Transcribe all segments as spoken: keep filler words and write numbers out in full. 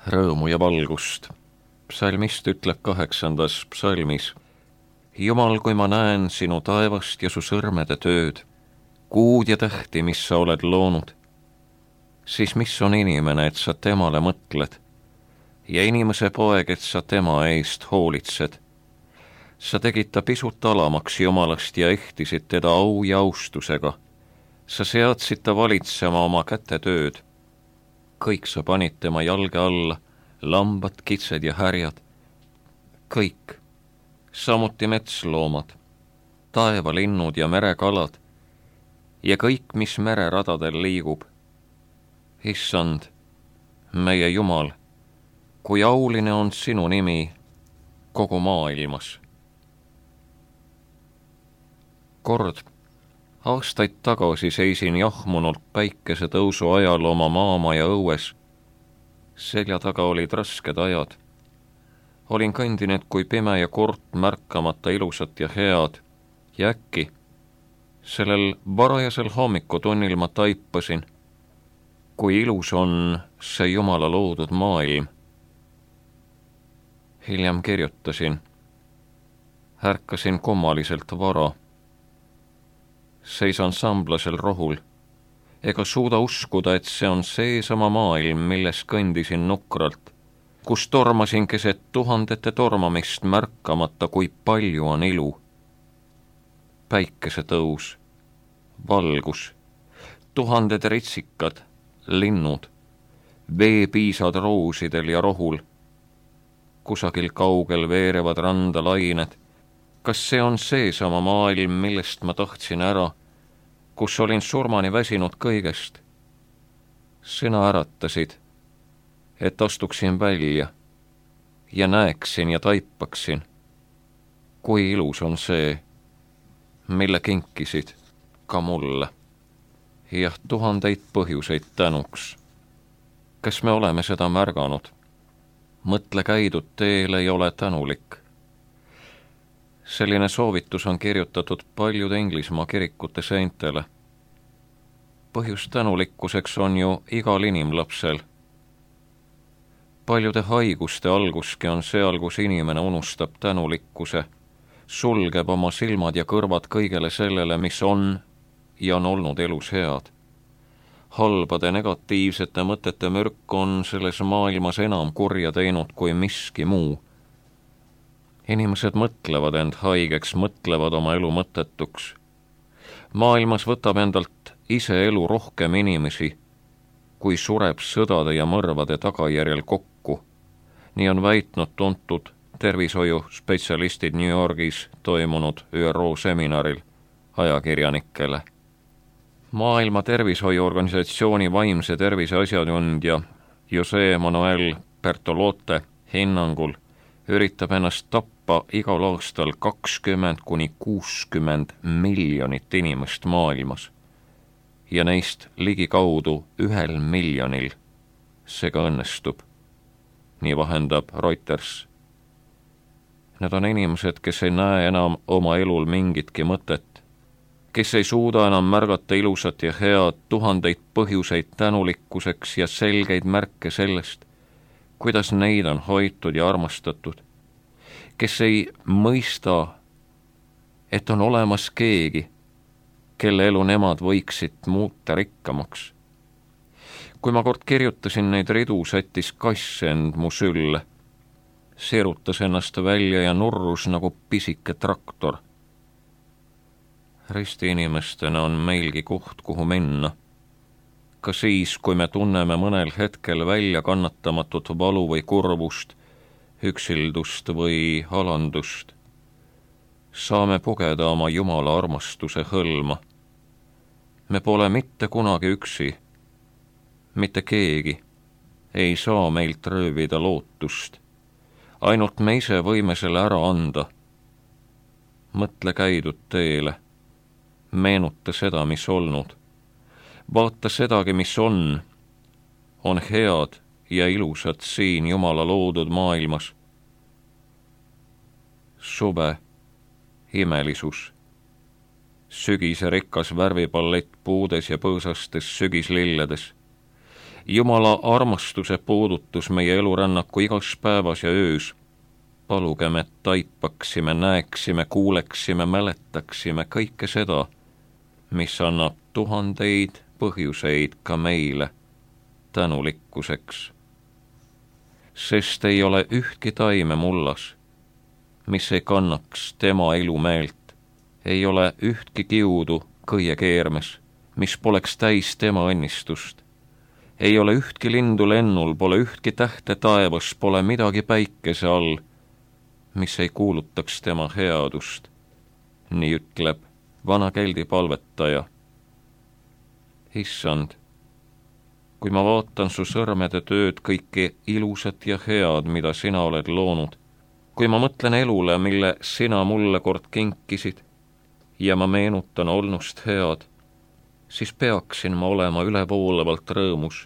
rõõmu ja valgust. Psalmist ütleb kaheksandas psalmis: Jumal, kui ma näen sinu taevast ja su sõrmede tööd, kuud ja tähti, mis sa oled loonud, siis mis on inimene, et sa temale mõtled, ja inimese poeg, et sa tema eest hoolitsed. Sa tegid ta pisut alamaks Jumalast ja ehtisid teda au ja austusega. Sa seadsid ta valitsema oma kätetööd. Kõik sa panid tema jalge alla, lambad, kitsed ja härjad. Kõik, samuti metsloomad, taevalinnud ja merekalad ja kõik, mis mereradadel liigub. Issand, meie Jumal, kui auline on sinu nimi kogu maailmas. Kord aastaid tagasi seisin jahmunult päikese tõusu ajal oma maamaja õues. Selja taga olid rasked ajad. Olin kõndinud kui pime ja kurt, märkamata ilusat ja head. Ja äkki, sellel varajasel hommikutunnil ma taipasin, kui ilus on see Jumala loodud maailm. Hiljem kirjutasin, ärkasin kummaliselt vara. Seisan samblasel rohul, ega suuda uskuda, et see on seesama maailm, milles kõndisin nukralt, kus tormasin keset tuhandete tormamist märkamata, kui palju on ilu. Päikese tõus, valgus, tuhanded ritsikad, linnud, veepiisad roosidel ja rohul. Kusagil kaugel veerevad randa lained. Kas see on seesama maailm, millest ma tahtsin ära, kus olin surmani väsinud kõigest? Sina äratasid, et astuksin välja ja näeksin ja taipaksin, kui ilus on see, mille kinkisid ka mulle. Jah, tuhandeid põhjuseid tänuks. Kas me oleme seda märganud? Mõtle käidud teel ei ole tänulik. Selline soovitus on kirjutatud paljude Inglismaa kirikute seintele. Põhjus tänulikkuseks on ju igal inimlapsel. Paljude haiguste alguski on seal, kus inimene unustab tänulikkuse, sulgeb oma silmad ja kõrvad kõigele sellele, mis on ja on olnud elus head. Halbade negatiivsete mõtete mürk on selles maailmas enam kurja teinud kui miski muu. Inimesed mõtlevad end haigeks, mõtlevad oma elu mõttetuks. Maailmas võtab endalt ise elu rohkem inimesi, kui sureb sõdade ja mõrvade tagajärjel kokku. Nii on väitnud tuntud tervishoiuspetsialistid New Yorgis toimunud Ü R O seminaril ajakirjanikele. Maailma tervishoiuorganisatsiooni vaimse tervise asjatundja Jose Manuel Bertolote hinnangul üritab ennast tappa igal aastal kakskümmend kuni kuuskümmend miljonit inimest maailmas ja neist ligikaudu ühel miljonil see ka õnnestub. Nii vahendab Reuters. Need on inimesed, kes ei näe enam oma elul mingitki mõtet, kes ei suuda enam märgata ilusat ja head, tuhandeid põhjuseid tänulikkuseks ja selgeid märke sellest, kuidas neid on hoitud ja armastatud, kes ei mõista, et on olemas keegi, kelle elu nemad võiksid muuta rikkamaks. Kui ma kord kirjutasin neid ridu, sättis kass end mu sülle, seerutas ennast välja ja nurrus nagu pisike traktor. Ristiinimestena on meilgi koht, kuhu minna. Ka siis, kui me tunneme mõnel hetkel välja kannatamatut valu või kurvust, üksildust või alandust, saame pugeda oma Jumala armastuse hõlma. Me pole mitte kunagi üksi, mitte keegi ei saa meilt röövida lootust. Ainult me ise võime selle ära anda. Mõtle käidud teele, meenuta seda, mis olnud. Vaata sedagi, mis on, on head ja ilusad siin Jumala loodud maailmas. Suve, imelisus, sügise rikas värvipallett puudes ja põõsastes sügislilledes Jumala armastuse puudutus meie elurännaku igas päevas ja öös. Paluge me taipaksime, näeksime, kuuleksime, mäletaksime kõike seda, mis annab tuhandeid põhjuseid ka meile tänulikkuseks. Sest ei ole ühtki taime mullas, mis ei kannaks tema elumeelt, ei ole ühtki kiudu kõiekeermes, mis poleks täis tema õnnistust. Ei ole ühtki lindu lennul, pole ühtki tähte taevas, pole midagi päikese all, mis ei kuulutaks tema headust. Nii ütleb vana keldi palvetaja. Issand, kui ma vaatan su sõrmede tööd, kõike ilusat ja head, mida sina oled loonud, kui ma mõtlen elule, mille sina mulle kord kinkisid, ja ma meenutan olnust head, siis peaksin ma olema ülevoolavalt rõõmus.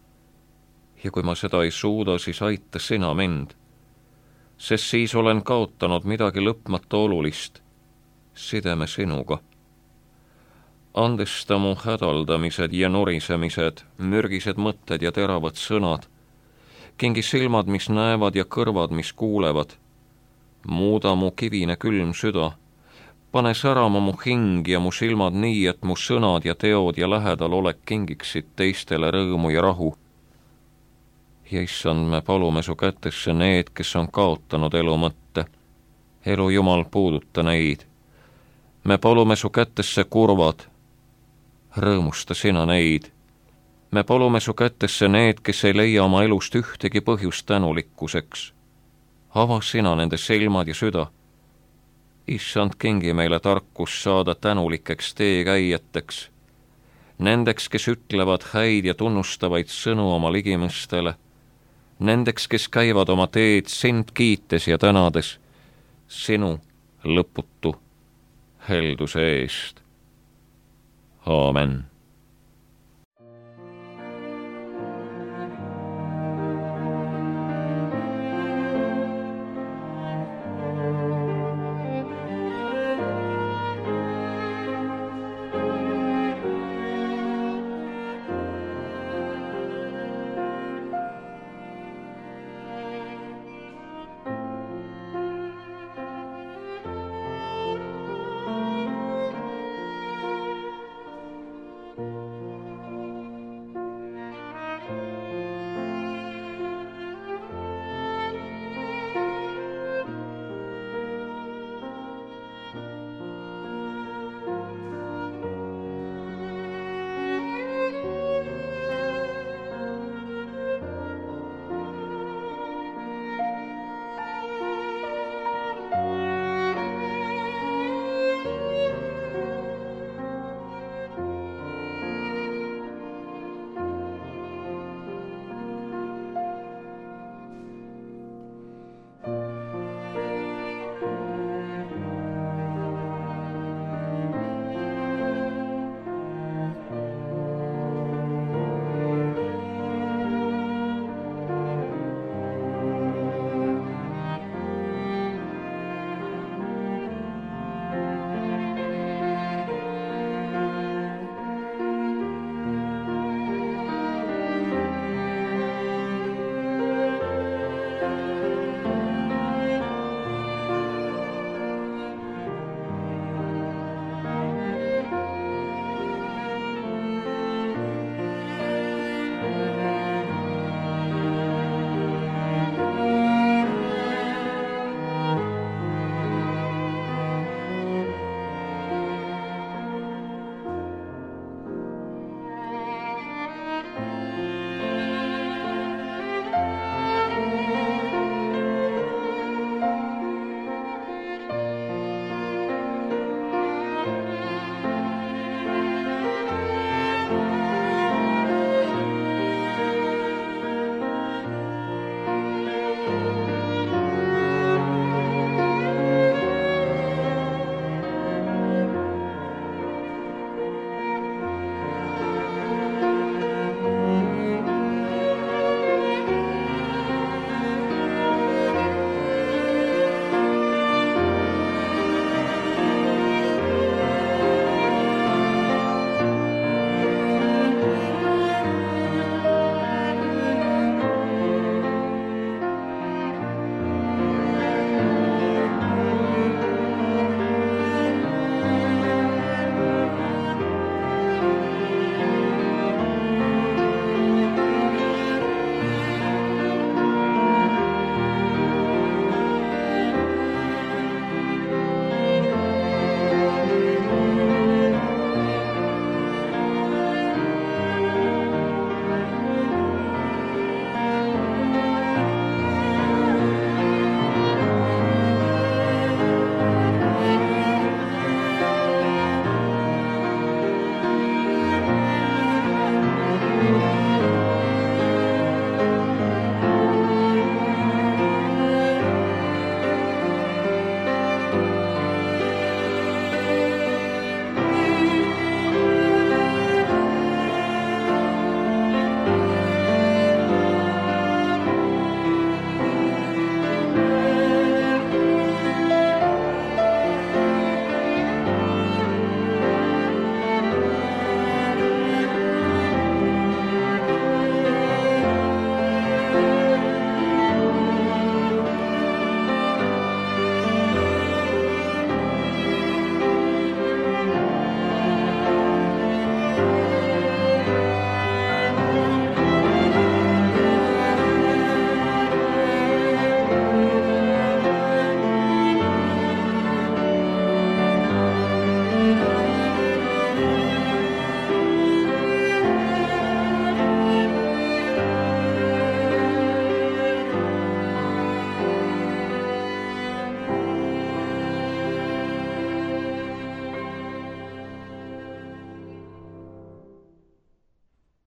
Ja kui ma seda ei suuda, siis aita sina mind, sest siis olen kaotanud midagi lõpmata olulist, sideme sinuga. Andesta mu hädaldamised ja norisemised, mürgised mõtted ja teravad sõnad, kingi silmad, mis näevad ja kõrvad, mis kuulevad. Muuda mu kivine külm süda, pane särama mu hing ja mu silmad nii, et mu sõnad ja teod ja lähedal olek kingiksid teistele rõõmu ja rahu. Ja issand, me palume su kätesse need, kes on kaotanud elu mõtte. Elu Jumal, puuduta neid. Me palume su kätesse kurvad, rõõmusta sina neid. Me palume su kätesse need, kes ei leia oma elust ühtegi põhjust tänulikkuseks. Ava sina nende silmad ja süda. Issand, kingi meile tarkus saada tänulikeks teekäijateks. Nendeks, kes ütlevad häid ja tunnustavaid sõnu oma ligimõstele. Nendeks, kes käivad oma teed sind kiites ja tänades, sinu lõputu helduse eest. Aamen.